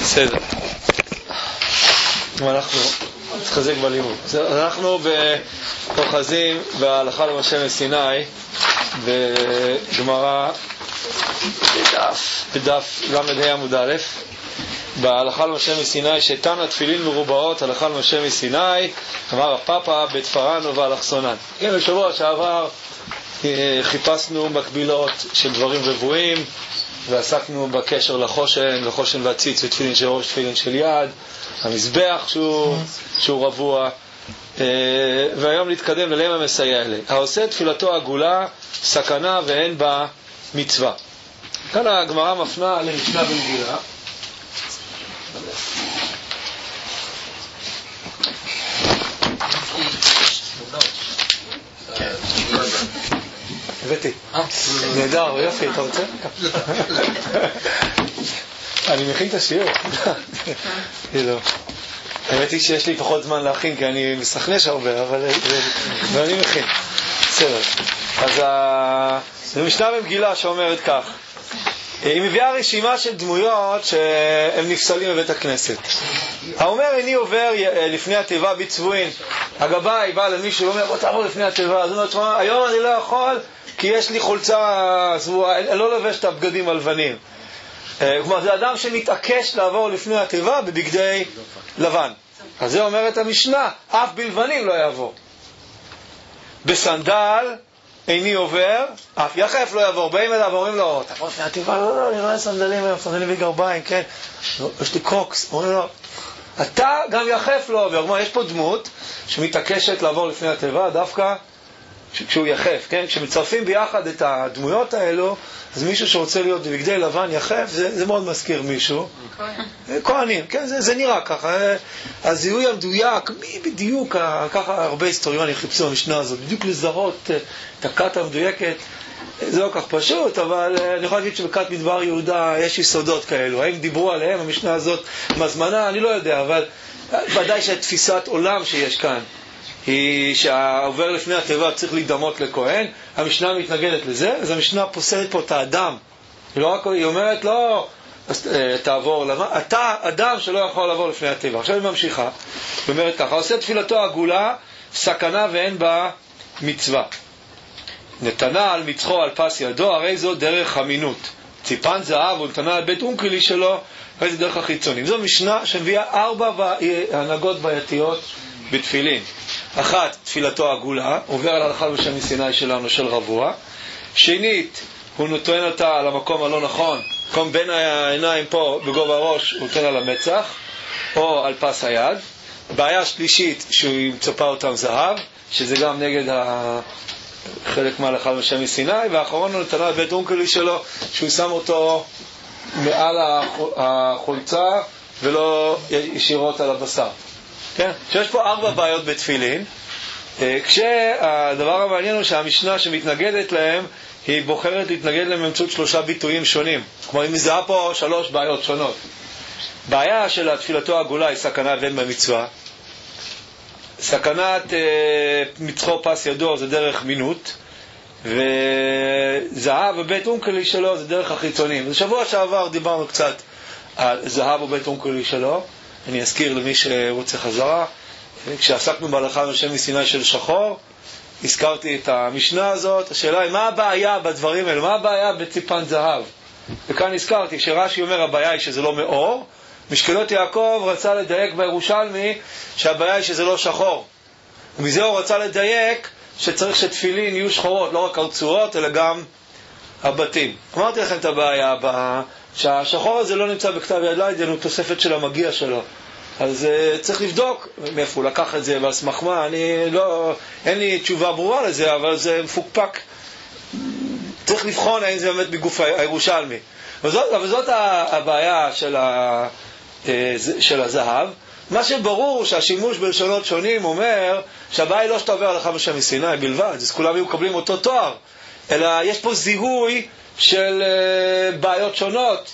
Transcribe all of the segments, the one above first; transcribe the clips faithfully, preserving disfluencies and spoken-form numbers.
בסדר. אנחנו נתחזק בלימוד. אנחנו אוחזים בהלכה למשה מסיני בגמרא בדף בדף למד עמוד א', בהלכה למשה מסיני שתנא תפילין מרובעות הלכה למשה מסיני, אמר הפאפה בתפרן ובאלכסונן. כן, בשבוע שעבר חיפשנו מקבילות של דברים רבועים ועסקנו בקשר לחושן, לחושן והציץ ותפילין של ראש, תפילין של יד, המזבח שהוא, שהוא רבוע, והיום נתקדם ללמה המסייע אלה. העושה תפילתו עגולה, סכנה ואין בה מצווה. כאן הגמרא מפנה למשנה במגילה. הבאתי. נהדר, יופי, אתה רוצה? אני מכין את השיעור. האמת היא שיש לי פחות זמן להכין, כי אני מסכנש הרבה, אבל אני מכין. בסדר. אז זו משנה במגילה שאומרת כך. היא מביאה רשימה של דמויות שהם נפסלים בבית הכנסת. האומר איני עובר לפני התיבה בצבועים. הגבאי בא למישהו ואומר בוא תעבור לפני התיבה. אז הוא אומר, תשמע, היום אני לא יכול כי יש לי חולצה סבועה, אני לא לובש את הבגדים הלבנים. כלומר, זה אדם שמתעקש לעבור לפני התיבה בבגדי לבן. אז זה אומרת המשנה, אף בלבנים לא יעבור. בסנדל איני עובר, אף יחף לא יעבור. באים אליו ואומרים לו, תעבור לפני התיבה, לא, לא, אני רואה סנדלים היום, סנדלים וגרביים, כן. לא, יש לי קרוקס. אומרים לו, אתה גם יחף לא עובר. כלומר, יש פה דמות שמתעקשת לעבור לפני התיבה, דווקא כשהוא יחף, כן? כשמצרפים ביחד את הדמויות האלו, אז מישהו שרוצה להיות בבגדי לבן יחף, זה, זה מאוד מזכיר מישהו. כהנים. כהנים, כן? זה, זה נראה ככה. הזיהוי המדויק, מי בדיוק, ככה הרבה היסטוריונים חיפשו במשנה הזאת, בדיוק לזהות את הכת המדויקת. זה לא כך פשוט, אבל אני יכול להגיד שבכת מדבר יהודה יש יסודות כאלו. האם דיברו עליהם, המשנה הזאת, מזמנה, אני לא יודע, אבל ודאי שהתפיסת עולם שיש כאן, היא שהעובר לפני התיבה צריך להידמות לכהן. המשנה מתנגדת לזה, אז המשנה פוסלת פה את האדם. היא, לא רק, היא אומרת לא תעבור למה, אתה אדם שלא יכול לעבור לפני התיבה. עכשיו היא ממשיכה, היא אומרת ככה, עושה תפילתו עגולה, סכנה ואין בה מצווה. נתנה על מצחו על פס ידו, הרי זו דרך אמינות. ציפן זהב ונתנה על בית אונקלי שלו, הרי זו דרך החיצונים. זו משנה שמביאה ארבע הנהגות בעייתיות בתפילין. אחת, תפילתו עגולה, עובר על הלכה למשה מסיני שלנו של רבוע. שנית, הוא נותן אותה על המקום הלא נכון, מקום בין העיניים פה בגובה הראש, הוא נותן על המצח או על פס היד. בעיה שלישית, שהוא מצפה אותם זהב, שזה גם נגד ה... חלק מההלכה למשה מסיני. והאחרון הוא נתנה על בית אונקלי שלו, שהוא שם אותו מעל החולצה ולא ישירות על הבשר. כן? שיש פה ארבע בעיות בתפילין, כשהדבר המעניין הוא שהמשנה שמתנגדת להם היא בוחרת להתנגד להם באמצעות שלושה ביטויים שונים. כלומר, היא מזהה פה שלוש בעיות שונות. בעיה של תפילתו העגולה היא סכנה ואין בה מצווה. סכנת אה, מצחו פס ידו זה דרך מינות, וזהב ובית אונקלי שלו זה דרך החיצונים. בשבוע שעבר דיברנו קצת על זהב ובית אונקלי שלו. אני אזכיר למי שרוצה חזרה, כשעסקנו בהלכה למשה מסיני של שחור, הזכרתי את המשנה הזאת. השאלה היא, מה הבעיה בדברים האלה? מה הבעיה בציפן זהב? וכאן הזכרתי שרש"י אומר, הבעיה היא שזה לא מאור. משקלות יעקב רצה לדייק בירושלמי שהבעיה היא שזה לא שחור. ומזה הוא רצה לדייק שצריך שתפילין יהיו שחורות, לא רק הרצועות, אלא גם הבתים. אמרתי לכם את הבעיה הבאה, שהשחור הזה לא נמצא בכתב יד ליידן, הוא תוספת של המגיע שלו. אז uh, צריך לבדוק מאיפה הוא לקח את זה והסמך מה. אני לא, אין לי תשובה ברורה לזה, אבל זה מפוקפק. צריך לבחון האם זה באמת בגוף הירושלמי. וזאת, אבל זאת הבעיה של, ה, של הזהב. מה שברור שהשימוש בלשונות שונים אומר שהבעיה היא לא שאתה עובר הלכה למשה מסיני בלבד, אז כולם היו מקבלים אותו תואר, אלא יש פה זיהוי של בעיות שונות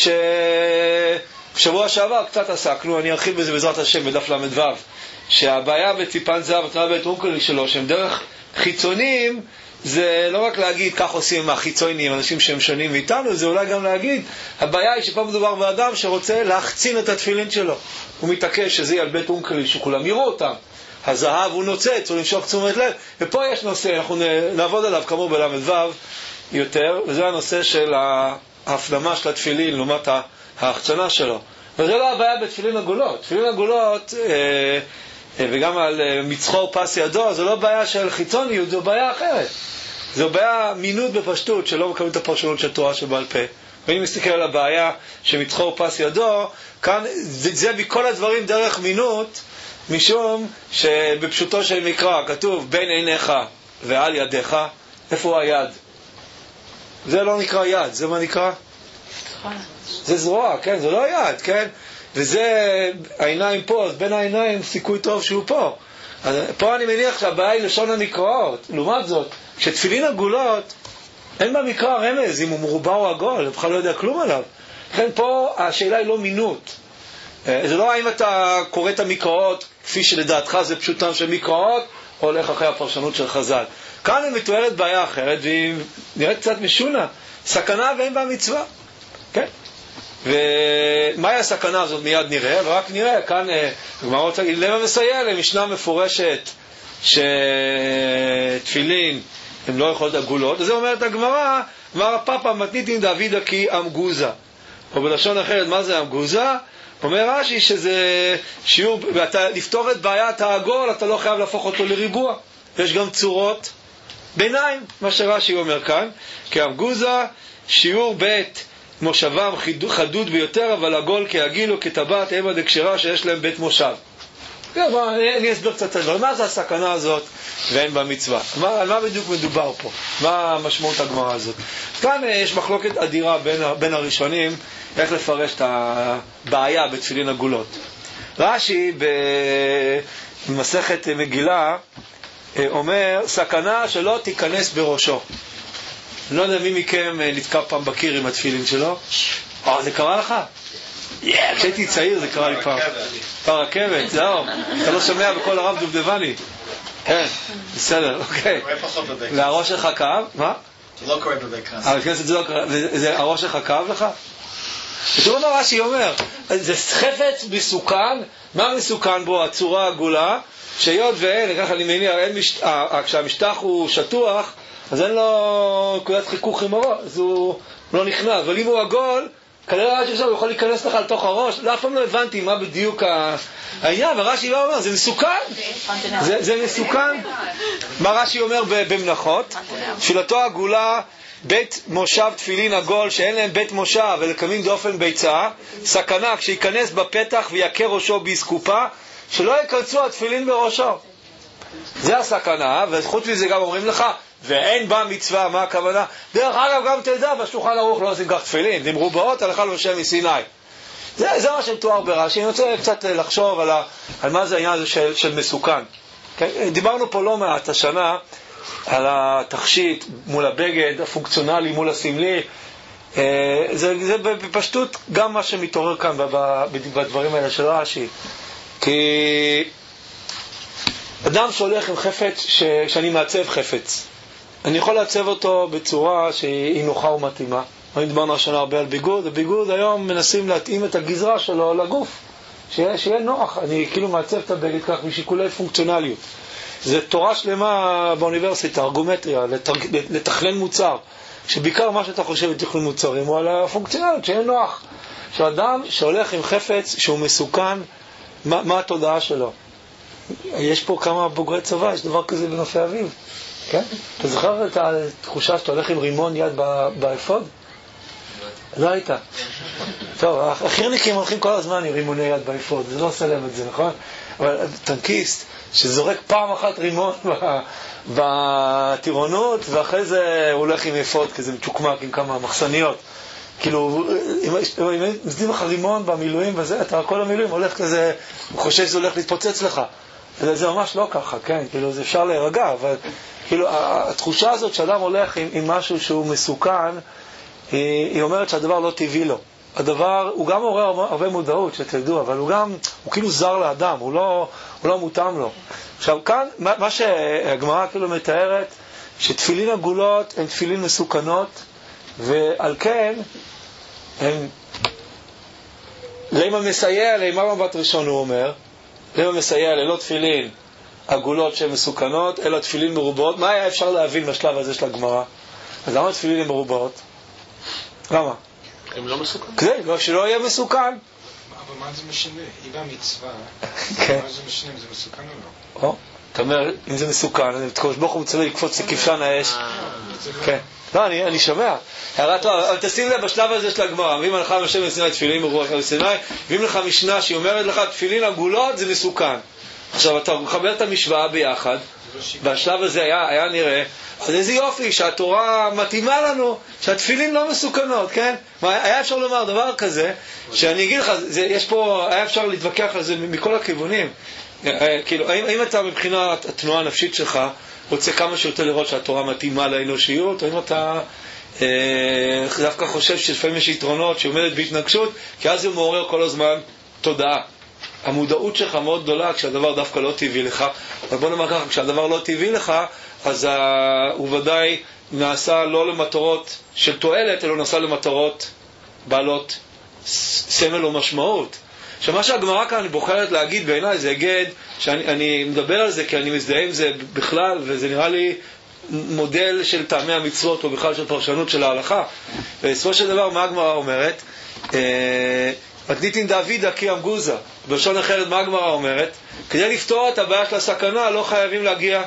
שבשבוע שעבר קצת עסקנו. אני ארחיב בזה בעזרת השם בדף למדוו, שהבעיה בציפן זהב ותנאה בית אונקלי שלו שהם דרך חיצונים זה לא רק להגיד, כך עושים מהחיצוניים, אנשים שהם שונים מאיתנו, זה אולי גם להגיד, הבעיה היא שפה מדובר באדם שרוצה להחצין את התפילין שלו. הוא מתעקש שזה יהיה על בית אונקלי, שכולם יראו אותם. הזהב הוא נוצץ, הוא למשוך תשומת לב. ופה יש נושא, אנחנו נעבוד עליו כאמור בלמד ו' יותר, וזה הנושא של ההפנמה של התפילין, לעומת ההחצנה שלו. וזה לא הבעיה בתפילין עגולות. תפילין עגולות, אה, וגם על מצחור פס ידו, זה לא בעיה של חיצוניות, זו בעיה אחרת. זו בעיה מינות בפשטות, שלא מקבלים את הפרשנות של תורה שבעל פה. ואני מסתכל על הבעיה שמצחור פס ידו, כאן זה, זה בכל הדברים דרך מינות, משום שבפשוטו של מקרא כתוב בין עיניך ועל ידיך. איפה הוא היד? זה לא נקרא יד, זה מה נקרא? זה זרוע, כן, זה לא יד, כן? וזה העיניים פה, אז בין העיניים סיכוי טוב שהוא פה. אז פה אני מניח שהבעיה היא לשון המקראות. לעומת זאת, כשתפילין עגולות, אין במקרא רמז אם הוא מרובע או עגול, בכלל לא יודע כלום עליו. לכן פה השאלה היא לא מינות. זה לא האם אתה קורא את המקראות כפי שלדעתך זה פשוטם של מקראות, או הולך אחרי הפרשנות של חז"ל. כאן היא מתוארת בעיה אחרת, והיא נראית קצת משונה. סכנה ואין בה מצווה. כן? ומהי הסכנה הזאת מיד נראה, ורק נראה, כאן הגמרא רוצה להגיד, למה מסייע להם? משנה מפורשת שתפילין הם לא יכולות עגולות, וזה אומרת הגמרא, אמר הפאפה מתניתין דאבידא כי אמגוזה, או בלשון אחרת, מה זה אמגוזה? אומר רש"י שזה שיעור, ואתה לפתור את בעיית העגול, אתה לא חייב להפוך אותו לריבוע, יש גם צורות ביניים, מה שרש"י אומר כאן, כי אמגוזה שיעור בית מושבם חדוד ביותר, אבל עגול כעגיל או כטבעת אמה דקשרה שיש להם בית מושב. אני אסביר קצת את הדברים. מה זה הסכנה הזאת ואין בה מצווה? על מה בדיוק מדובר פה? מה משמעות הגמרא הזאת? כאן יש מחלוקת אדירה בין, בין הראשונים איך לפרש את הבעיה בתפילין עגולות. רש"י במסכת מגילה אומר סכנה שלא תיכנס בראשו. אני לא יודע מי מכם נתקע פעם בקיר עם התפילין שלו. אה, זה קרה לך? כשהייתי צעיר זה קרה לי פעם. ברכבת, זהו. אתה לא שומע בכל הרב דובדבני. כן, בסדר, אוקיי. והראש שלך כאב? מה? זה לא קורה בבית כנסת. הכנסת זה לא קרה. הראש שלך כאב לך? ותראו מה רש"י אומר. זה חפץ מסוכן. מה מסוכן בו? הצורה העגולה. שהיות ואין, ככה אני מניח, כשהמשטח הוא שטוח, אז אין לו נקודת חיכוך עם הראש, אז הוא לא נכנס. אבל אם הוא עגול, כנראה רש"י הוא יכול להיכנס לך לתוך הראש. לא, אף פעם לא הבנתי מה בדיוק העניין, ורש"י לא אומר, זה מסוכן. זה, זה מסוכן. מה רש"י אומר במנחות? תפילתו עגולה, בית מושב תפילין עגול, שאין להם בית מושב ולקמים דופן ביצה, סכנה כשיכנס בפתח ויקר ראשו ביסקופה, שלא יקרצו התפילין בראשו. זה הסכנה, וחוץ מזה גם אומרים לך, ואין בה מצווה, מה הכוונה? דרך אגב גם תדע, בשולחן ערוך לא עושים כך תפילין, זה מרובעות הלכה למשה מסיני. זה, זה מה שמתואר ברש"י. אני רוצה קצת לחשוב על, ה, על מה זה העניין הזה של, של מסוכן. כן? דיברנו פה לא מעט השנה על התכשיט מול הבגד, הפונקציונלי מול הסמלי. זה, זה בפשטות גם מה שמתעורר כאן בדברים האלה של רש"י. כי אדם שהולך עם חפץ, ש... שאני מעצב חפץ, אני יכול לעצב אותו בצורה שהיא נוחה ומתאימה. אני דיברנו השנה הרבה על ביגוד, וביגוד היום מנסים להתאים את הגזרה שלו לגוף, שיהיה, שיהיה נוח. אני כאילו מעצב את הבגד כך משיקולי פונקציונליות. זה תורה שלמה באוניברסיטה, ארגומטריה, לתג... לתכנן מוצר, שבעיקר מה שאתה חושב לתכנן מוצרים הוא על הפונקציונליות, שיהיה נוח. שאדם שהולך עם חפץ שהוא מסוכן, מה, מה התודעה שלו? יש פה כמה בוגרי צבא, יש דבר כזה בנופי אביב, כן? אתה זוכר את התחושה שאתה הולך עם רימון יד באפוד? לא היית. טוב, החירניקים הולכים כל הזמן עם רימוני יד באפוד, זה לא עושה להם את זה, נכון? אבל טנקיסט שזורק פעם אחת רימון בטירונות, ואחרי זה הוא הולך עם אפוד כזה מצ'וקמק עם כמה מחסניות. כאילו, אם נזדים לך רימון במילואים וזה, אתה כל המילואים הולך כזה, הוא חושב שזה הולך להתפוצץ לך. זה ממש לא ככה, כן? כאילו, זה אפשר להירגע, אבל כאילו, התחושה הזאת שאדם הולך עם, עם משהו שהוא מסוכן, היא, היא אומרת שהדבר לא טבעי לו. הדבר, הוא גם עורר הרבה, הרבה מודעות, שתדעו, אבל הוא גם, הוא כאילו זר לאדם, הוא לא, הוא לא מותאם לו. עכשיו, כאן, מה, מה שהגמרא כאילו מתארת, שתפילין עגולות הן תפילין מסוכנות, ועל כן הם לימה מסייע, לימה מבט ראשון הוא אומר, לימה מסייע ללא תפילין עגולות שהן מסוכנות, אלא תפילין מרובות. מה היה אפשר להבין בשלב הזה של הגמרא? אז למה תפילין הן מרובות? למה? הם לא מסוכנים. כדי, לא, שלא יהיה מסוכן. אבל מה זה משנה? אם המצווה, מה זה משנה אם זה מסוכן או לא? או, אתה אומר, אם זה מסוכן, תקוש ברוך הוא מצווה לקפוץ לכבשן האש. כן. לא, אני, אני שומע. הערה טובה, אבל תשים לב בשלב הזה של הגמרא, ואם לך משם מסיני תפילין ברוח מסיני, ואם לך משנה שהיא אומרת לך תפילין עגולות זה מסוכן. עכשיו אתה מחבר את המשוואה ביחד, והשלב הזה היה, היה נראה, אז איזה יופי שהתורה מתאימה לנו שהתפילין לא מסוכנות, כן? היה אפשר לומר דבר כזה, שאני אגיד לך, זה, יש פה, היה אפשר להתווכח על זה מכל הכיוונים. כאילו, האם, האם אתה מבחינת התנועה הנפשית שלך רוצה כמה שיותר לראות שהתורה מתאימה לאנושיות, או אם אתה אה, דווקא חושב שלפעמים יש יתרונות שעומדת בהתנגשות, כי אז הוא מעורר כל הזמן תודעה. המודעות שלך מאוד גדולה כשהדבר דווקא לא טבעי לך, אבל בוא נאמר ככה, כשהדבר לא טבעי לך, אז ה... הוא ודאי נעשה לא למטרות של תועלת, אלא נעשה למטרות בעלות סמל או משמעות. שמה שהגמרא כאן אני בוחרת להגיד בעיניי, זה הגד שאני אני מדבר על זה כי אני מזדהה עם זה בכלל, וזה נראה לי מודל של טעמי המצוות או בכלל של פרשנות של ההלכה. ובסופו של דבר מה הגמרא אומרת? מתניתין דאבידא כי אמגוזה. בלשון אחרת מה הגמרא אומרת? כדי לפתור את הבעיה של הסכנה לא חייבים להגיע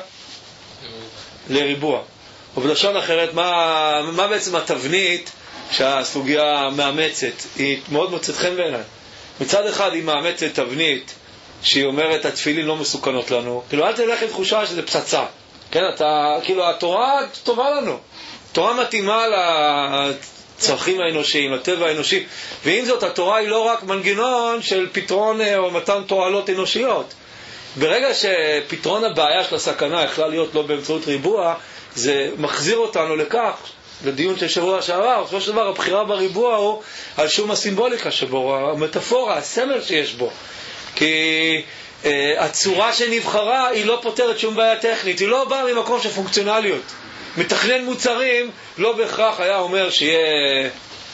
לריבוע. ובלשון אחרת מה, מה בעצם התבנית שהסוגיה מאמצת? היא מאוד מוצאת חן בעיניי. מצד אחד היא מאמצת תבנית שהיא אומרת התפילין לא מסוכנות לנו, כאילו אל תלך עם תחושה שזה פצצה, כן? אתה, כאילו התורה טובה לנו, תורה מתאימה לצרכים האנושיים, לטבע האנושי, ועם זאת התורה היא לא רק מנגנון של פתרון או מתן תועלות אנושיות. ברגע שפתרון הבעיה של הסכנה יכלה להיות לא באמצעות ריבוע, זה מחזיר אותנו לכך, לדיון של שבוע שעבר, בסופו של דבר הבחירה בריבוע הוא על שום הסימבוליקה שבו, המטאפורה, הסמל שיש בו. כי אה, הצורה שנבחרה היא לא פותרת שום בעיה טכנית, היא לא באה ממקום של פונקציונליות. מתכנן מוצרים לא בהכרח היה אומר שיהיה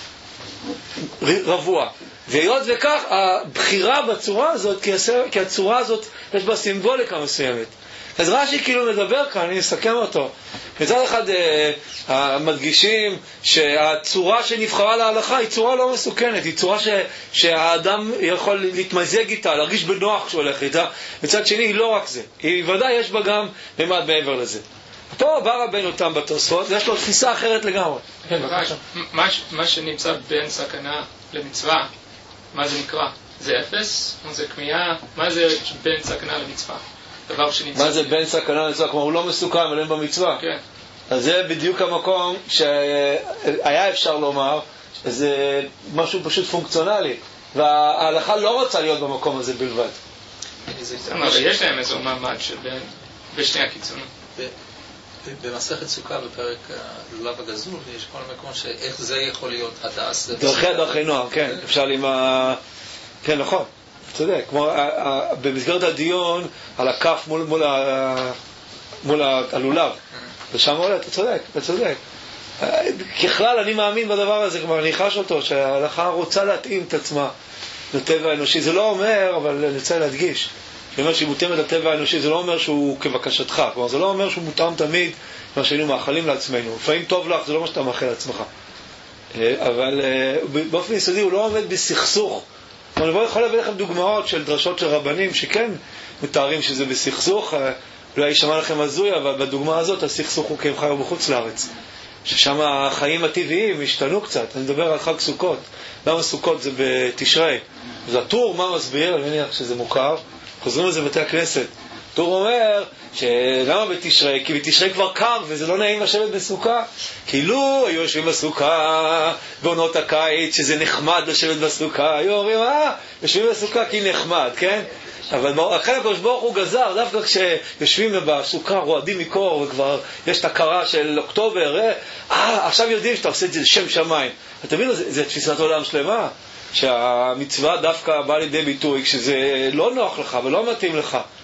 רבוע. והיות וכך, הבחירה בצורה הזאת, כי, הסר, כי הצורה הזאת יש בה סימבוליקה מסוימת. אז רש"י כאילו מדבר כאן, אני אסכם אותו. מצד אחד אה, המדגישים שהצורה שנבחרה להלכה היא צורה לא מסוכנת, היא צורה ש, שהאדם יכול להתמזג איתה, להרגיש בנוח כשהוא הולך איתה. מצד שני היא לא רק זה, היא ודאי יש בה גם ממד מעבר לזה. פה בא רבנו תם בתוספות, יש לו תפיסה אחרת לגמרי. כן, מה, מה שנמצא בין סכנה למצווה, מה זה נקרא? זה אפס? או זה כמייה? מה זה בין סכנה למצווה? מה זה בין סכנה למצווה? כלומר הוא לא מסוכן אבל אין במצווה. כן. אז זה בדיוק המקום שהיה אפשר לומר שזה משהו פשוט פונקציונלי, וההלכה לא רוצה להיות במקום הזה בלבד. אבל יש להם איזו מעמד שבין בשני הקיצונים. במסכת סוכה בפרק לולב הגזול יש כל מקום שאיך זה יכול להיות הדס דרכי דרכי נוער, כן, אפשר עם ה... כן, נכון, צודק, כמו במסגרת הדיון על הכף מול מול מול הלולב, ושם עולה, אתה צודק, אתה צודק. ככלל אני מאמין בדבר הזה, כלומר אני חש אותו שההלכה רוצה להתאים את עצמה לטבע האנושי. זה לא אומר, אבל אני רוצה להדגיש, זה אומר שהיא מותאמת לטבע האנושי, זה לא אומר שהוא כבקשתך, כלומר זה לא אומר שהוא מותאם תמיד מה שהיינו מאחלים לעצמנו. לפעמים טוב לך, זה לא מה שאתה מאחל לעצמך, אבל באופן יסודי הוא לא עומד בסכסוך. אני יכול להביא לכם דוגמאות של דרשות של רבנים שכן מתארים שזה בסכסוך, אולי ישמע לכם הזוי, אבל בדוגמה הזאת הסכסוך הוא כי הם חיו בחוץ לארץ, ששם החיים הטבעיים השתנו קצת. אני מדבר על חג סוכות. למה סוכות זה בתשרי? אז הטור מה מסביר? אני מניח שזה מוכר, חוזרים לזה בבתי הכנסת. טור אומר שלמה בתשרי? כי בתשרי כבר קר וזה לא נעים לשבת בסוכה. כאילו היו יושבים בסוכה בעונות הקיץ שזה נחמד לשבת בסוכה, היו אומרים אה, יושבים בסוכה כי נחמד, כן? אבל אחרי הקדוש ברוך הוא גזר, דווקא כשיושבים בסוכה רועדים מקור וכבר יש את הקרה של אוקטובר, אה, עכשיו יודעים שאתה עושה את זה לשם שמיים. אתה מבין, זה, זה תפיסת עולם שלמה, שהמצווה דווקא באה לידי ביטוי כשזה לא נוח לך ולא מתאים לך.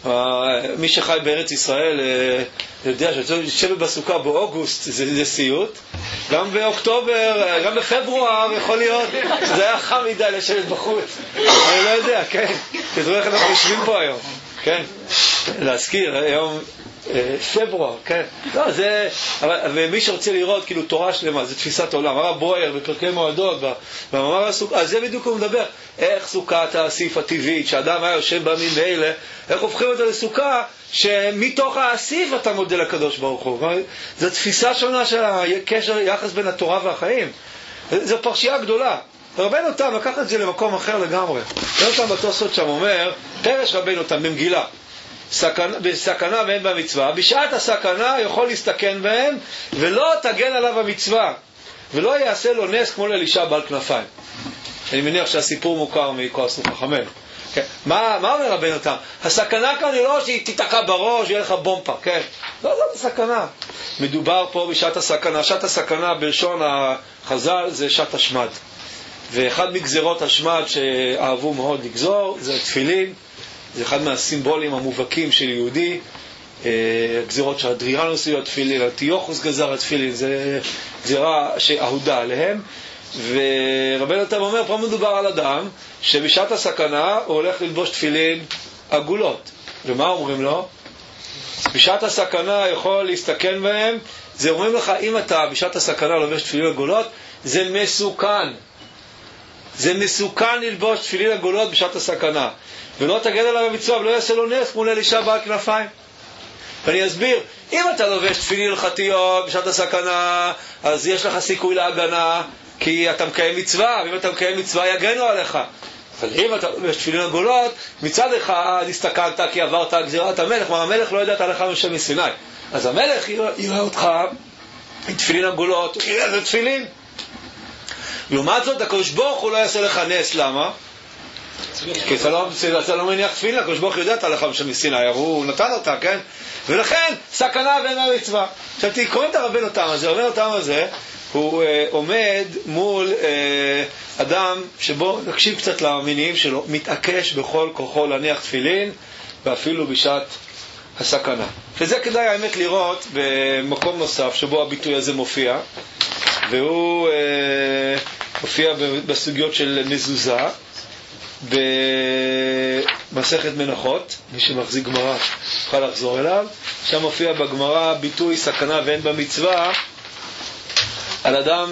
מי שחי בארץ ישראל יודע ששבת בסוכה באוגוסט זה, זה סיוט. גם באוקטובר, גם בפברואר יכול להיות שזה היה חם מדי לשבת בחוץ. אני לא יודע, כן. תדעו איך אנחנו יושבים פה היום. כן. להזכיר, היום פברואר, כן. לא, זה... אבל, ומי שרוצה לראות כאילו תורה שלמה, זה תפיסת עולם. הרב ברויר בפרקי מועדות, במאמר הסוכה, אז זה בדיוק הוא מדבר. איך סוכת האסיף הטבעית, שאדם היה יושב בימים באלה, איך הופכים אותה לסוכה שמתוך האסיף אתה מודה לקדוש ברוך הוא. זו תפיסה שונה של הקשר, יחס בין התורה והחיים. זו פרשייה גדולה. רבנו תם לקח את זה למקום אחר לגמרי. רבנו תם בתוספות שם אומר, פרש רבנו תם במגילה, סכנה, בסכנה ואין במצווה, בשעת הסכנה יכול להסתכן בהם, ולא תגן עליו המצווה, ולא יעשה לו נס כמו לאלישע בעל כנפיים. אני מניח שהסיפור מוכר מכועס וחכמים. כן. מה, מה אומר רבנו תם? הסכנה כאן היא לא שהיא תתקע בראש, יהיה לך בומפה, כן? לא, זאת הסכנה. מדובר פה בשעת הסכנה. שעת הסכנה בלשון החז"ל זה שעת השמד. ואחד מגזרות השמד שאהבו מאוד לגזור זה תפילין. זה אחד מהסימבולים המובהקים של יהודי. גזירות שהאדריאנוס יהיו תפילין, אנטיוכוס גזר התפילין, זה גזירה שאהודה עליהם. ורבנו תם אומר, פה מדובר על אדם שבשעת הסכנה הוא הולך ללבוש תפילין עגולות. ומה אומרים לו? בשעת הסכנה יכול להסתכן בהם. זה אומרים לך, אם אתה בשעת הסכנה לובש תפילין עגולות, זה מסוכן. זה מסוכן ללבוש תפילין עגולות בשעת הסכנה. ולא תגן עליו המצווה, ולא יעשה לו נס כמו לאלישע בעל כנפיים. ואני אסביר, אם אתה לובש תפילין הלכתיות בשעת הסכנה, אז יש לך סיכוי להגנה, כי אתה מקיים מצווה, ואם אתה מקיים מצווה יגנו עליך. אבל אם אתה לובש תפילין עגולות, מצד אחד הסתכלת כי עברת גזירת המלך, מה המלך לא ידעת עליך משם מסיני. אז המלך יראה אותך עם תפילין עגולות, הוא יראה זה תפילין. לעומת זאת, הקדוש ברוך הוא לא יעשה לך נס, למה? כי אתה לא, אתה לא מניח תפילין, הקדוש ברוך הוא יודעת עליך משם מסיני, הוא נתן אותה, כן? ולכן, סכנה ואין המצווה. עכשיו, קוראים את הרבנו תם הזה, הרבנו תם הזה, הוא אה, עומד מול אה, אדם שבו, נקשיב קצת למניעים שלו, מתעקש בכל כוחו להניח תפילין, ואפילו בשעת הסכנה. וזה כדאי האמת לראות במקום נוסף שבו הביטוי הזה מופיע, והוא אה, מופיע בסוגיות של מזוזה, במסכת מנחות. מי שמחזיק גמרא יוכל לחזור אליו. שם מופיע בגמרא ביטוי סכנה ואין במצווה על אדם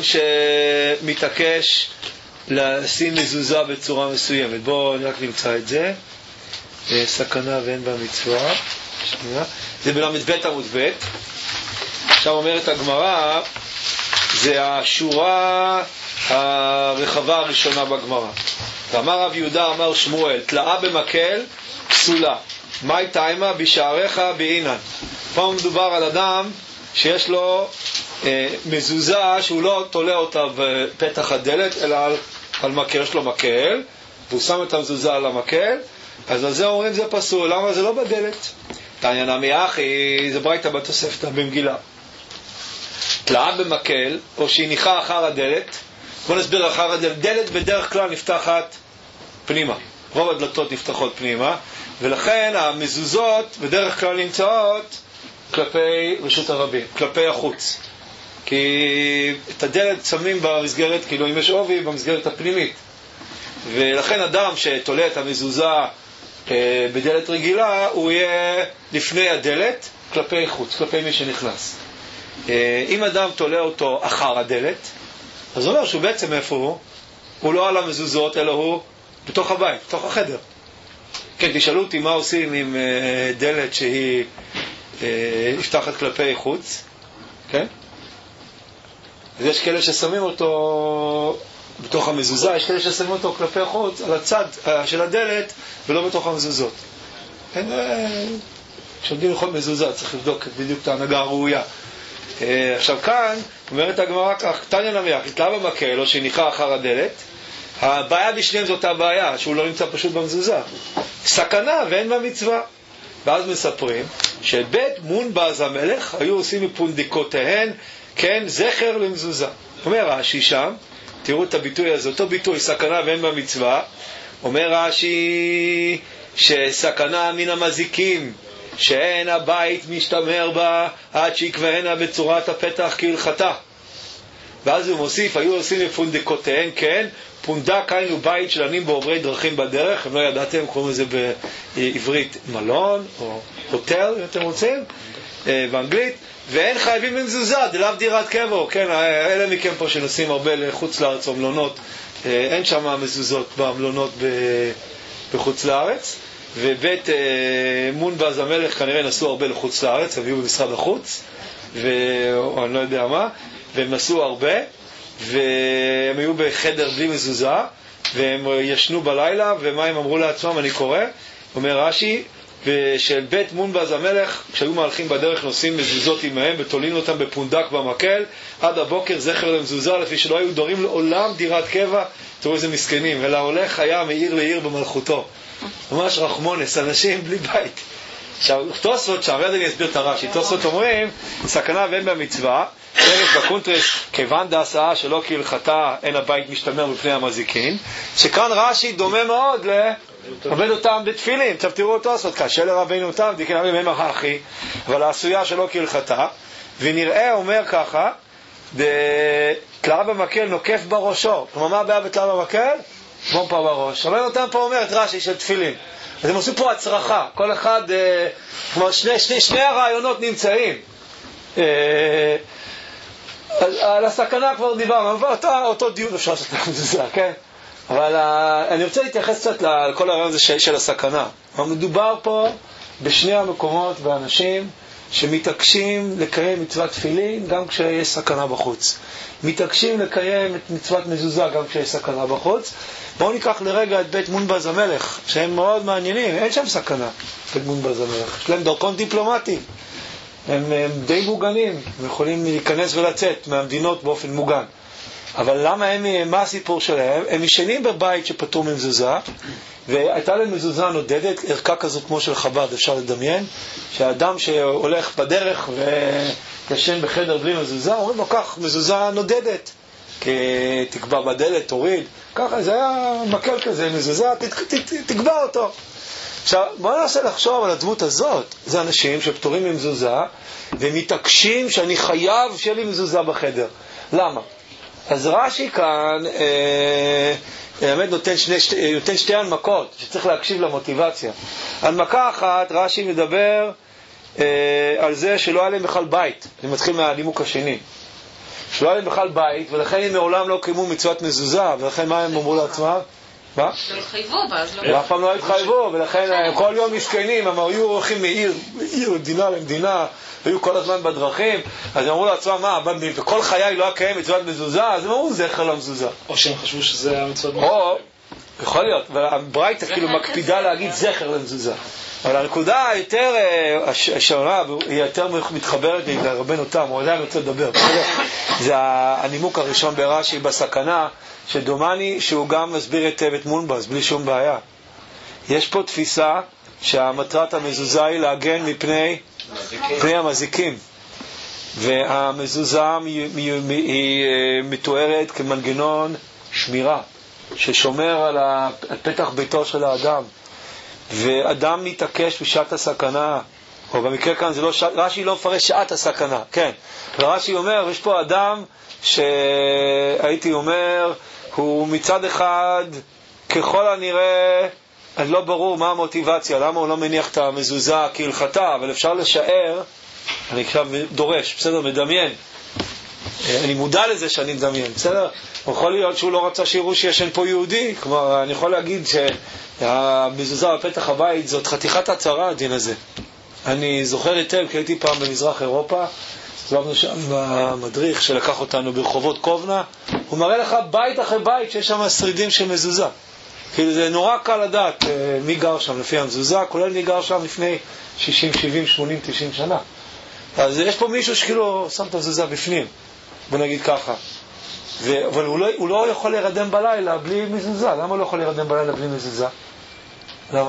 שמתעקש לשים מזוזה בצורה מסוימת. בואו רק נמצא את זה. סכנה ואין במצווה. זה בלמד בית עמוד בית. שם אומרת הגמרא, זה השורה הרחבה הראשונה בגמרא. ואמר רב יהודה אמר שמואל, תלאה במקל פסולה, מאי תיימה בשעריך בעינן. פה מדובר על אדם שיש לו אה, מזוזה שהוא לא תולה אותה בפתח הדלת אלא על, על מקל, יש לו מקל והוא שם את המזוזה על המקל, אז על זה אומרים זה פסול. למה? זה לא בדלת. תניא נמי אחי, זה ברייתא בתוספתא במגילה. תלאה במקל או שהניחה אחר הדלת. בוא נסביר אחר הדלת. דלת בדרך כלל נפתחת פנימה, רוב הדלתות נפתחות פנימה, ולכן המזוזות בדרך כלל נמצאות כלפי רשות הרבים, כלפי החוץ, כי את הדלת שמים במסגרת, כאילו אם יש עובי, במסגרת הפנימית, ולכן אדם שתולה את המזוזה אה, בדלת רגילה, הוא יהיה לפני הדלת כלפי חוץ, כלפי מי שנכנס. אה, אם אדם תולה אותו אחר הדלת, אז הוא אומר שהוא בעצם איפה הוא? הוא לא על המזוזות, אלא הוא בתוך הבית, בתוך החדר. כן, תשאלו אותי מה עושים עם אה, דלת שהיא אה, נפתחת כלפי חוץ, כן? אז יש כאלה ששמים אותו בתוך המזוזה, יש כאלה ששמים אותו כלפי חוץ, על הצד אה, של הדלת, ולא בתוך המזוזות. כן, אה, כשעומדים לכל מזוזה, צריך לבדוק בדיוק את ההנהגה הראויה. אה, עכשיו כאן, אומרת הגמרא כך, תניא נמי אחי, תלאה במקל או שהניחה אחר הדלת, הבעיה בשניהם זאת הבעיה, שהוא לא נמצא פשוט במזוזה. סכנה ואין במצווה. ואז מספרים שבית מונבז המלך היו עושים מפונדקותיהן, כן, זכר למזוזה. אומר רש"י שם, תראו את הביטוי הזה, אותו ביטוי, סכנה ואין במצווה, אומר רש"י שסכנה מן המזיקים שאין הבית משתמר בה עד שיקבענה בצורת הפתח כהלכתה. ואז הוא מוסיף, היו עושים בפונדקותיהן, כן, פונדק היינו בית של עניים בעוברי דרכים בדרך, הם לא ידעתם, קוראים לזה בעברית מלון או הוטל, אם אתם רוצים, באנגלית, ואין חייבים במזוזה, דלאו דירת קבע, כן, אלה מכם פה שנוסעים הרבה לחוץ לארץ או מלונות, אין שם מזוזות במלונות בחוץ לארץ, ובית מונבז המלך כנראה נסעו הרבה לחוץ לארץ, הם היו במשרד החוץ, ואני לא יודע מה, והם נסעו הרבה, והם היו בחדר בלי מזוזה, והם ישנו בלילה, ומה הם אמרו לעצמם, אני קורא, אומר רש"י, ושל בית מונבז המלך, כשהיו מהלכים בדרך נושאים מזוזות עמהם, ותולים אותם בפונדק במקל, עד הבוקר זכר למזוזה, לפי שלא היו דורים לעולם דירת קבע, תראו איזה מסכנים, אלא הולך היה מעיר לעיר במלכותו. ממש רחמונס, אנשים בלי בית. עכשיו, תוספות שם, יד אני אסביר את הרש"י, תוספות אומרים, סכנה ואין במצווה, ערך בקונטרס, כיוון דעשה שלא כהלכתה אין הבית משתמר בפני המזיקין, שכאן רש"י דומה מאוד לעובד אותם בתפילין. עכשיו תראו תוספות, קשה לרבנו אותם, דיקן רבים הם האחי, אבל העשויה שלא כהלכתה, ונראה אומר ככה, תלאה במקל נוקף בראשו. כלומר, מה הבעיה בתלאה במקל? בומפה בראש. רבנו אותם פה אומר את רש"י של תפילין. אז הם עושים פה הצרחה, כל אחד, כלומר שני, שני, שני הרעיונות נמצאים. על, על הסכנה כבר דיברנו, אבל אותו, אותו דיון אפשר לעשות מזוזה, כן? אבל אני רוצה להתייחס קצת לכל הרעיון הזה של, של הסכנה. מדובר פה בשני המקומות באנשים שמתעקשים לקיים מצוות תפילין גם כשיש סכנה בחוץ. מתעקשים לקיים את מצוות מזוזה גם כשיש סכנה בחוץ. בואו ניקח לרגע את בית מונבז המלך, שהם מאוד מעניינים, אין שם סכנה. בית מונבז המלך, יש להם דרכון דיפלומטי. הם, הם די מוגנים, הם יכולים להיכנס ולצאת מהמדינות באופן מוגן. אבל למה הם, מה הסיפור שלהם? הם ישנים בבית שפטור ממזוזה, והייתה להם מזוזה נודדת, ערכה כזאת כמו של חב"ד, אפשר לדמיין, שהאדם שהולך בדרך וישן בחדר בלי מזוזה, אומרים לו, כך, מזוזה נודדת, כי תקבע בדלת, תוריד, ככה, זה היה מקל כזה, מזוזה, תקבע אותו. עכשיו, בואו ננסה לחשוב על הדמות הזאת. זה אנשים שפטורים ממזוזה ומתעקשים שאני חייב שיהיה לי מזוזה בחדר. למה? אז רש"י כאן אה, באמת נותן, שני, שתי, נותן שתי הנמקות שצריך להקשיב למוטיבציה. הנמקה אחת, רש"י מדבר אה, על זה שלא היה להם בכלל בית. אני מתחיל מהנימוק השני. שלא היה להם בכלל בית, ולכן הם מעולם לא קיימו מצוות מזוזה, ולכן מה הם אמרו לעצמם? מה? לא התחייבו, ואז לא... אף פעם לא התחייבו, ולכן כל יום מסכנים, הם היו הולכים מעיר, מדינה למדינה, היו כל הזמן בדרכים, אז הם אמרו לעצמם, מה, וכל חיי לא הקיים מצוות מזוזה, אז הם אמרו, זכר למזוזה. או שהם חשבו שזה המצוות מזוזה. או, יכול להיות, והברייתא כאילו מקפידה להגיד זכר למזוזה. אבל הנקודה היותר, השעונה, היא יותר מתחברת לרבנו תם, הוא עדיין רוצה לדבר. זה הנימוק הראשון ברש"י בסכנה, שדומני שהוא גם מסביר היטב את מונבז, בלי שום בעיה. יש פה תפיסה שהמטרת המזוזה היא להגן מפני פני המזיקים. והמזוזה היא מתוארת כמנגנון שמירה, ששומר על פתח ביתו של האדם. ואדם מתעקש בשעת הסכנה, או במקרה כאן זה לא שעת, רש"י לא מפרש שעת הסכנה, כן. ורש"י אומר, יש פה אדם שהייתי אומר, הוא מצד אחד, ככל הנראה, אני לא ברור מה המוטיבציה, למה הוא לא מניח את המזוזה כהלכתה, אבל אפשר לשער, אני עכשיו דורש, בסדר, מדמיין. אני מודע לזה שאני מדמיין, בסדר? יכול להיות שהוא לא רצה שיראו שישן פה יהודי, כלומר, אני יכול להגיד שהמזוזה בפתח הבית זאת חתיכת הצרה, הדין הזה. אני זוכר היטב, כי הייתי פעם במזרח אירופה, הסתובבנו שם במדריך שלקח אותנו ברחובות קובנה, הוא מראה לך בית אחרי בית שיש שם שרידים של מזוזה. כאילו זה נורא קל לדעת מי גר שם לפי המזוזה, כולל מי גר שם לפני שישים, שבעים, שמונים, תשעים שנה. אז יש פה מישהו שכאילו שם את המזוזה בפנים, בוא נגיד ככה. ו... אבל הוא לא, הוא לא יכול להירדם בלילה בלי מזוזה. למה הוא לא יכול להירדם בלילה בלי מזוזה? למה?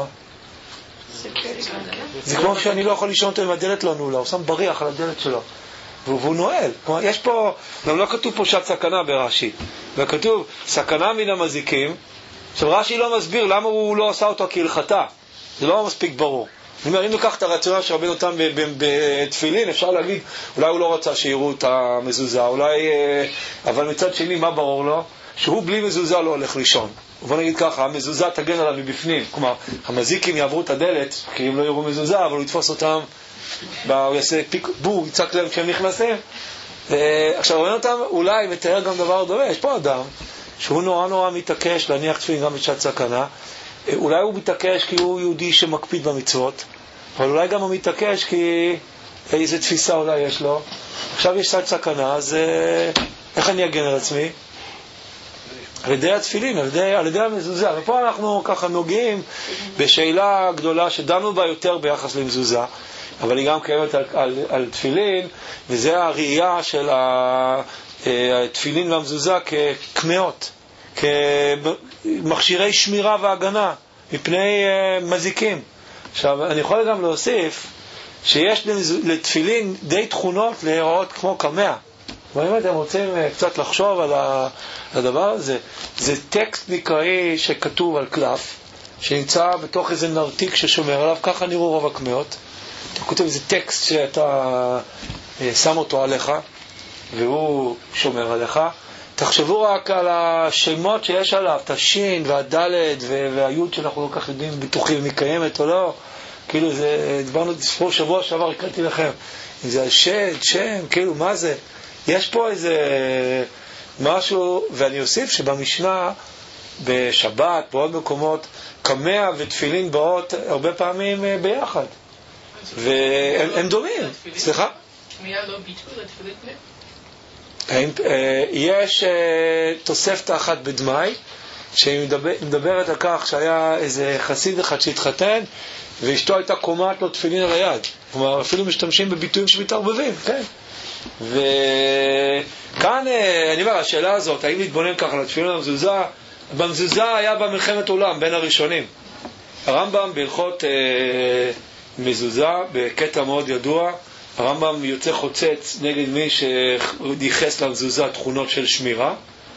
זה כמו שאני לא יכול לישון אותו עם הדלת לא נעולה, הוא שם בריח על הדלת שלו והוא נועל. כלומר, יש פה, גם לא כתוב פה שעת סכנה ברש"י, וכתוב סכנה מן המזיקים עכשיו רש"י לא מסביר למה הוא לא עשה אותו כהלכתה, זה לא מספיק ברור. אני אומר, אם ניקח את הרציונל שרבנו אותם בתפילין, אפשר להגיד, אולי הוא לא רצה שיראו את המזוזה, אולי, אבל מצד שני, מה ברור לו? שהוא בלי מזוזה לא הולך לישון. בוא נגיד ככה, המזוזה תגן עליו מבפנים, כלומר, המזיקים יעברו את הדלת, כי הם לא יראו מזוזה, אבל הוא יתפוס אותם, הוא יעשה פיק, בו, יצק להם כשהם נכנסים. עכשיו, רבנו אותם, אולי מתאר גם דבר דומה, יש פה אדם, שהוא נורא נורא מתעקש להניח תפילין גם בשעת סכנה, אולי הוא מתעקש כי הוא יהודי שמקפיד במצוות, אבל אולי גם הוא מתעקש כי איזה תפיסה אולי יש לו. עכשיו יש שעת סכנה, אז איך אני אגן על עצמי? על ידי התפילין, על ידי, על ידי המזוזה. ופה אנחנו ככה נוגעים בשאלה גדולה שדנו בה יותר ביחס למזוזה, אבל היא גם קיימת על, על, על תפילין, וזה הראייה של התפילין והמזוזה כקמאות, כמכשירי שמירה והגנה מפני uh, מזיקים. עכשיו, אני יכול גם להוסיף שיש לתפילין די תכונות להיראות כמו קמע. ואם אתם רוצים uh, קצת לחשוב על הדבר הזה, זה טקסט מקראי שכתוב על קלף, שנמצא בתוך איזה נרתיק ששומר עליו, ככה נראו רוב הקמעות. אתה כותב איזה טקסט שאתה uh, שם אותו עליך, והוא שומר עליך. תחשבו רק על השמות שיש עליו, את השין והדלת והיוד שאנחנו לא כך יודעים בטוחים אם היא קיימת או לא. כאילו זה, דברנו ספור שבוע שעבר, הקראתי לכם. אם זה השד, שם, כאילו מה זה? יש פה איזה משהו, ואני אוסיף שבמשנה, בשבת, בעוד מקומות, קמע ותפילין באות הרבה פעמים ביחד. והם דומים. סליחה? קמע לא ביטוי לתפילין קמע? יש תוספת אחת בדמי שהיא מדברת על כך שהיה איזה חסיד אחד שהתחתן ואשתו הייתה קומעת לו תפילין על היד, כלומר אפילו משתמשים בביטויים שמתערבבים, כן? וכאן אני אומר, השאלה הזאת, האם להתבונן ככה לתפילין המזוזה, במזוזה היה במלחמת עולם בין הראשונים. הרמב"ם בהלכות מזוזה, בקטע מאוד ידוע, הרמב"ם יוצא חוצץ נגד מי שייחס למזוזה תכונות של שמירה,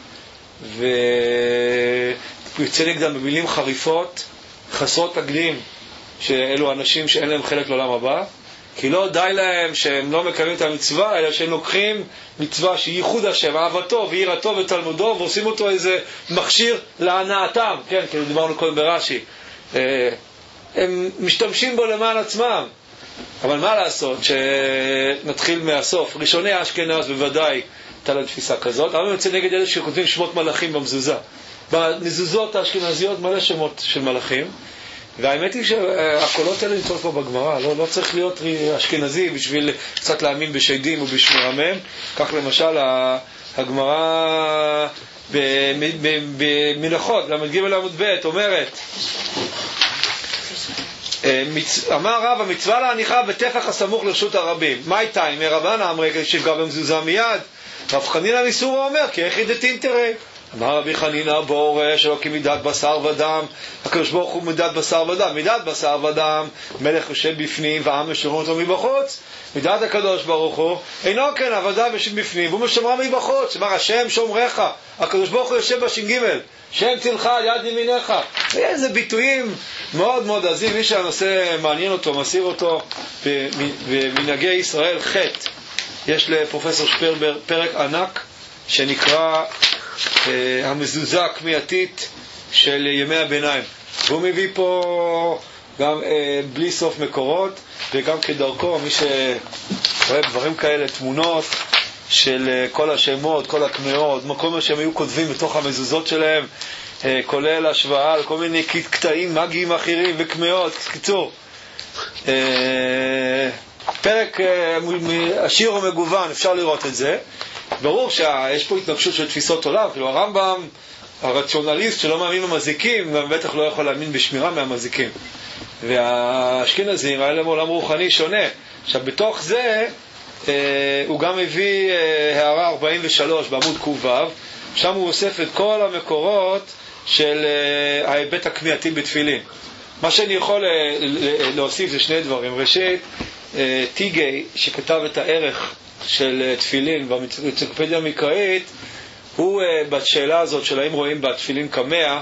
ויוצא נגדם במילים חריפות, חסרות תקדים, שאלו אנשים שאין להם חלק לעולם הבא, כי לא די להם שהם לא מקיימים את המצווה, אלא שהם לוקחים מצווה שהיא ייחוד השם, אהבתו ויראתו ותלמודו, ועושים אותו איזה מכשיר להנאתם, כן, כאילו דיברנו קודם ברש"י, הם משתמשים בו למען עצמם. אבל מה לעשות שנתחיל מהסוף? ראשוני אשכנז בוודאי הייתה להם תפיסה כזאת, אבל יוצא נגד אלה שכותבים שמות מלאכים במזוזה. במזוזות האשכנזיות מלא שמות של מלאכים, והאמת היא שהקולות האלה נמצאות פה בגמרא, לא, לא צריך להיות אשכנזי בשביל קצת להאמין בשדים ובשמירמם. כך למשל הגמרא במנחות, למד ג' עמוד ב' אומרת, אמר רב, המצווה להניחה בטפח הסמוך לרשות הרבים. מה הייתה? אם רבנה אמרי שיפגע במזוזה מיד. רב חנינא מסורא אומר, כי איך ידעתין תראה? אמר רבי חנינא, בואו ראה שלא כמידת בשר ודם. הקדוש ברוך הוא מידת בשר ודם. מידת בשר ודם, מלך יושב בפנים והעם משמר אותו מבחוץ. מידת הקדוש ברוך הוא אינו כן, עבדה יושב בפנים והוא משמרה מבחוץ. אמר השם שומרך, הקדוש ברוך הוא יושב בש"ג, שם צלך יד ימינך. איזה ביטויים מאוד מאוד עזים. מי שהנושא מעניין אותו, מסיר אותו במנהגי ישראל חטא, יש לפרופסור שפרבר פרק ענק שנקרא אה, המזוזה הכמייתית של ימי הביניים, והוא מביא פה גם אה, בלי סוף מקורות, וגם כדרכו מי שרואה דברים כאלה, תמונות של אה, כל השמות, כל הכמיות, כל מה שהם היו כותבים בתוך המזוזות שלהם, אה, כולל השוואה על כל מיני קטעים מגיים אחרים וכמיות. קיצור, אה, פרק אה, עשיר ומגוון, אפשר לראות את זה. ברור שיש פה התנגשות של תפיסות עולם, כאילו הרמב"ם, הרציונליסט שלא מאמין במזיקים, גם בטח לא יכול להאמין בשמירה מהמזיקים. והאשכנזים היה להם עולם רוחני שונה. עכשיו בתוך זה אה, הוא גם מביא אה, הערה ארבעים ושלוש בעמוד ק"ו, שם הוא אוסף את כל המקורות של אה, ההיבט הכמייתי בתפילין. מה שאני יכול אה, להוסיף זה שני דברים. ראשית, אה, טיגי שכתב את הערך של תפילין באנציקלופדיה המקראית, הוא בשאלה הזאת של האם רואים בתפילין קמע,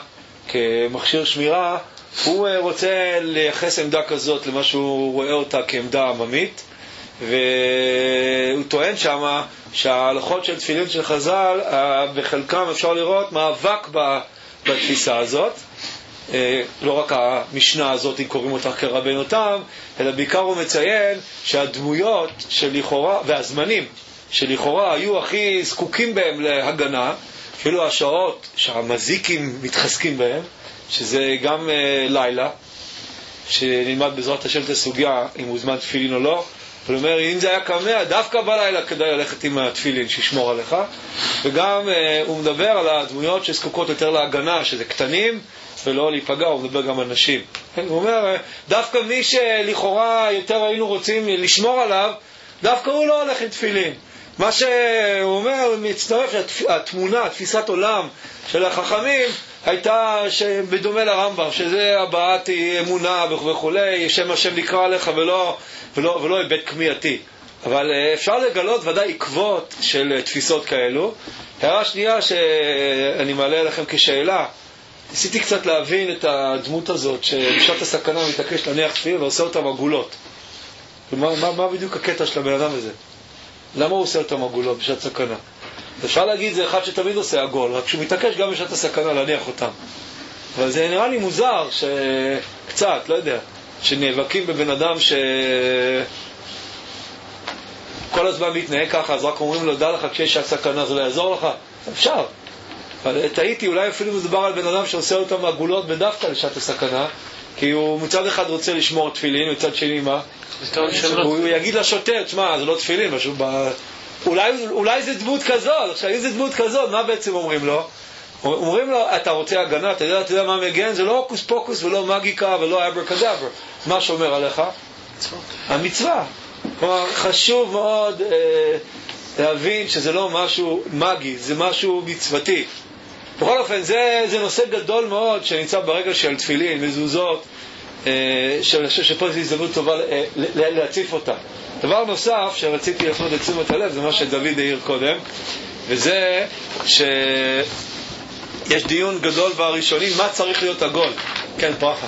כמכשיר שמירה, הוא רוצה לייחס עמדה כזאת למה שהוא רואה אותה כעמדה עממית, והוא טוען שמה שההלכות של תפילין של חז"ל, בחלקם אפשר לראות מאבק בתפיסה הזאת. לא רק המשנה הזאת, אם קוראים אותה כרבנו תם, אלא בעיקר הוא מציין שהדמויות שלכאורה, והזמנים שלכאורה היו הכי זקוקים בהם להגנה, כאילו השעות שהמזיקים מתחזקים בהם, שזה גם לילה, שנלמד בעזרת השם את הסוגיה אם הוא זמן תפילין או לא. הוא אומר, אם זה היה קמע, דווקא בלילה כדאי ללכת עם התפילין שישמור עליך. וגם אה, הוא מדבר על הדמויות שזקוקות יותר להגנה, שזה קטנים ולא להיפגע. הוא מדבר גם על נשים. כן? הוא אומר, דווקא מי שלכאורה יותר היינו רוצים לשמור עליו, דווקא הוא לא הולך עם תפילין. מה שהוא אומר, מצטרף שהתמונה, תפיסת עולם של החכמים, הייתה בדומה לרמב"ם, שזה הבעת אמונה וכו', שם השם נקרא לך ולא, ולא, ולא היבט כמייתי. אבל אפשר לגלות ודאי עקבות של תפיסות כאלו. הערה שנייה שאני מעלה לכם כשאלה, ניסיתי קצת להבין את הדמות הזאת שבשעת הסכנה מתעקש להניח תפילין ועושה אותם עגולות. מה, מה, מה בדיוק הקטע של הבן אדם הזה? למה הוא עושה אותם עגולות בשעת סכנה? אפשר להגיד זה אחד שתמיד עושה עגול, רק שהוא מתעקש גם בשעת הסכנה להניח אותם. אבל זה נראה לי מוזר שקצת, לא יודע, שנאבקים בבן אדם ש... כל הזמן מתנהג ככה, אז רק אומרים לו, דע לך כשיש שעת סכנה, זה לא יעזור לך? אפשר. אבל תהיתי, אולי אפילו מדובר על בן אדם שעושה אותם עגולות בדווקא לשעת הסכנה, כי הוא מצד אחד רוצה לשמור תפילין, מצד שני מה? הוא יגיד לשוטר, תשמע, זה לא תפילין, משהו ב... אולי, אולי זה דמות כזאת. עכשיו, אם זה דמות כזאת, מה בעצם אומרים לו? אומרים לו, אתה רוצה הגנה, אתה יודע, אתה יודע מה מגן? זה לא הוקוס פוקוס ולא מגיקה ולא אברקדבר. מה שאומר עליך? המצווה. כלומר, חשוב מאוד אה, להבין שזה לא משהו מגי, זה משהו מצוותי. בכל אופן, זה, זה נושא גדול מאוד שנמצא ברגע של תפילין, מזוזות, אה, שפה זו הזדמנות טובה אה, להציף אותה. דבר נוסף שרציתי לפנות את תשומת הלב, זה מה שדוד העיר קודם, וזה שיש דיון גדול בראשונים, מה צריך להיות עגול. כן, ברכה.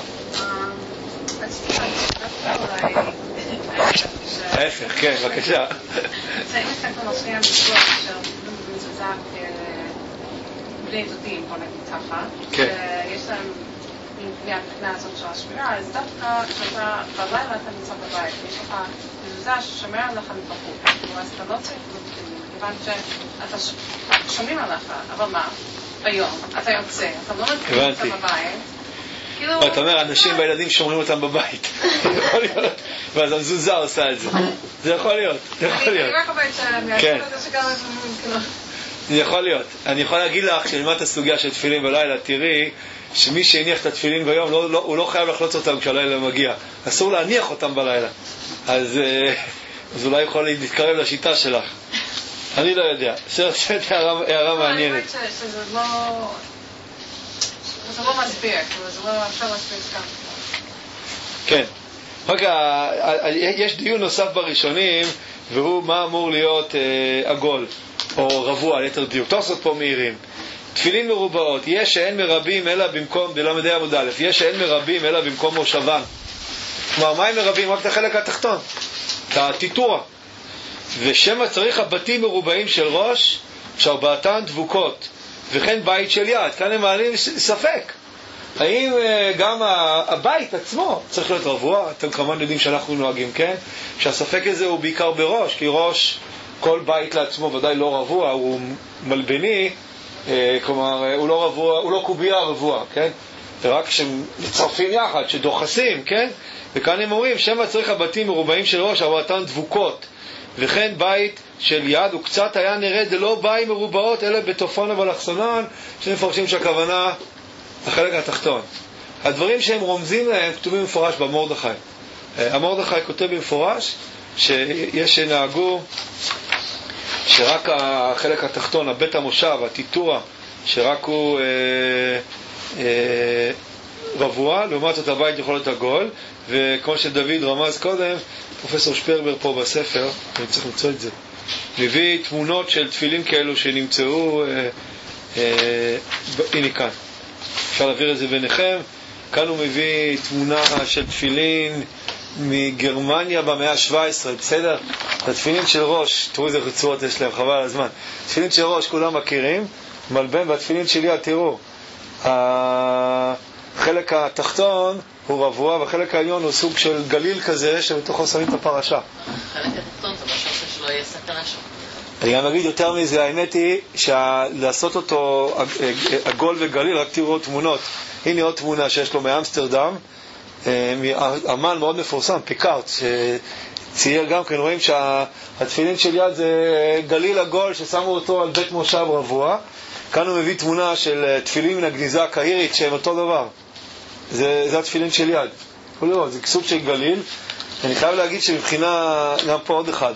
ההפך, כן, בבקשה. צריך להסתכל על שני המזוזות של מזוזה בני דודים, בוא נגיד ככה. יש להם מהבחינה הזאת של השמירה, אז דווקא כשאתה בלילה אתה נמצא בבית, יש לך מזוזה ששומר עליך מבחוץ, אז אתה לא צריך כיוון שאתה שומרים עליך, אבל מה? ביום, אתה יוצא, אתה לא נמצא בבית. אתה אומר, אנשים והילדים שומרים אותם בבית. ואז המזוזה עושה את זה. זה יכול להיות, זה יכול להיות. אני רק אומרת שמיישב את זה שגם... זה יכול להיות. אני יכול להגיד לך, כשנלמד את הסוגיה של תפילין בלילה, תראי שמי שהניח את התפילין ביום, לא, לא, הוא לא חייב לחלוץ אותם כשהלילה מגיע. אסור להניח אותם בלילה. אז, אז אולי יכול להתקרב לשיטה שלך. אני לא יודע. שאת הערה מעניינת. אני חושבת שזה לא... זה לא מסביר, זה לא אפשר להסביר סתם. כן. רגע, יש דיון נוסף בראשונים, והוא מה אמור להיות אה, עגול, או רבוע, ליתר דיוק. תוספות פה מהירים. תפילין מרובעות, יש שאין מרבים אלא במקום, בלמדי עמוד א', יש שאין מרבים אלא במקום מושבן. כלומר, מה הם מרבים? רק את החלק התחתון, את הטיטורה. ושמה צריך הבתים מרובעים של ראש, שארבעתן דבוקות, וכן בית של יד. כאן הם מעלים ספק. האם גם הבית עצמו צריך להיות רבוע? אתם כמובן יודעים שאנחנו נוהגים, כן? שהספק הזה הוא בעיקר בראש, כי ראש, כל בית לעצמו ודאי לא רבוע, הוא מלבני, כלומר, הוא לא רבוע, הוא לא קוביה רבוע, כן? ורק שמצרפים יחד, שדוחסים, כן? וכאן הם אומרים, שמה צריך הבתים מרובעים של ראש, ארבעתן דבוקות, וכן בית של יד, וקצת היה נראה דלא בית מרובעות, אלא בתופון ובלחסונן, שמפרשים שהכוונה החלק התחתון. הדברים שהם רומזים להם כתובים במפורש במרדכי. המרדכי כותב במפורש שיש שנהגו שרק החלק התחתון, הבית המושב, הטיטורה, שרק הוא אה, אה, רבוע, לעומת זאת הבית יכול להיות עגול, וכמו שדוד רמז קודם, פרופסור שפרבר פה בספר, אני צריך למצוא את זה, מביא תמונות של תפילים כאלו שנמצאו, אה, אה, הנה כאן. אפשר להעביר את זה ביניכם. כאן הוא מביא תמונה של תפילין מגרמניה במאה ה-שבע עשרה, בסדר? התפילין של ראש, תראו איזה רצועות יש להם, חבל על הזמן. תפילין של ראש כולם מכירים, מלבן, והתפילין של יד, תראו, החלק התחתון הוא רבוע, והחלק העליון הוא סוג של גליל כזה, שבתוכו שמים את הפרשה. החלק התחתון זה משהו שלא יהיה סכנה שם. אני גם אגיד יותר מזה, האמת היא שלעשות אותו עגול וגליל, רק תראו תמונות. הנה עוד תמונה שיש לו מאמסטרדם, אמן מאוד מפורסם, פיקארט, שצייר גם כן, רואים שהתפילין של יד זה גליל עגול ששמו אותו על בית מושב רבוע. כאן הוא מביא תמונה של תפילין מן הגניזה הקהירית שהם אותו דבר. זה, זה התפילין של יד. זה סוג של גליל. אני חייב להגיד שמבחינה, גם פה עוד אחד,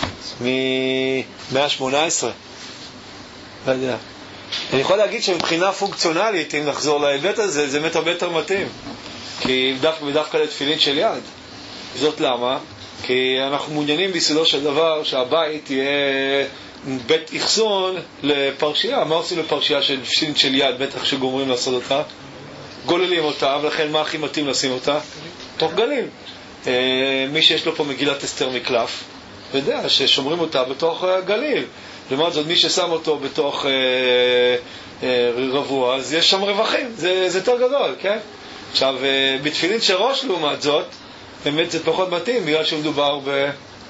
מ-מאה ה-שמונה עשרה. לא יודע. אני יכול להגיד שמבחינה פונקציונלית, אם נחזור להיבט הזה, זה באמת הרבה יותר מתאים. כי דווקא ודווקא לתפילין של יד. זאת למה? כי אנחנו מעוניינים ביסודו של דבר שהבית יהיה בית אחסון לפרשייה. מה עושים לפרשייה של תפילין של יד? בטח שגומרים לעשות אותה. גוללים אותה, ולכן מה הכי מתאים לשים אותה? תוך גליל. מי שיש לו פה מגילת אסתר מקלף, יודע ששומרים אותה בתוך גליל. לעומת זאת, מי ששם אותו בתוך אה, אה, רבוע, אז יש שם רווחים, זה, זה יותר גדול, כן? עכשיו, אה, בתפילין של ראש לעומת זאת, באמת זה פחות מתאים, בגלל שמדובר ב...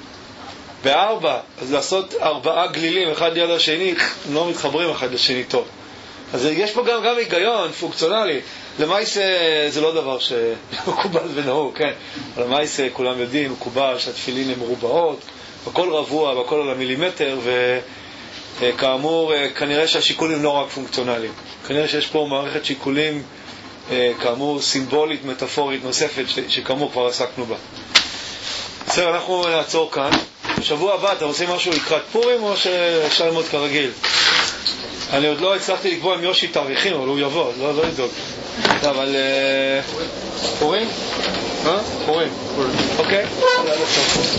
בארבע, אז לעשות ארבעה גלילים, אחד ליד השני, הם לא מתחברים אחד לשני טוב. אז יש פה גם, גם היגיון פונקציונלי. למעשה זה לא דבר שמקובל ונהוג, כן? אבל למעשה כולם יודעים, מקובל שהתפילין הן מרובעות, בכל רבוע, בכל על המילימטר, וכאמור, כנראה שהשיקולים לא רק פונקציונליים. כנראה שיש פה מערכת שיקולים, כאמור, סימבולית, מטאפורית נוספת, שכאמור כבר עסקנו בה. בסדר, אנחנו נעצור כאן. בשבוע הבא, אתם עושים משהו לקראת פורים, או שאפשר ללמוד כרגיל? אני עוד לא הצלחתי לקבוע עם יושי תאריכים, אבל הוא יבוא, לא, לא לדאוג. אבל... פורים? מה? פורים. אוקיי.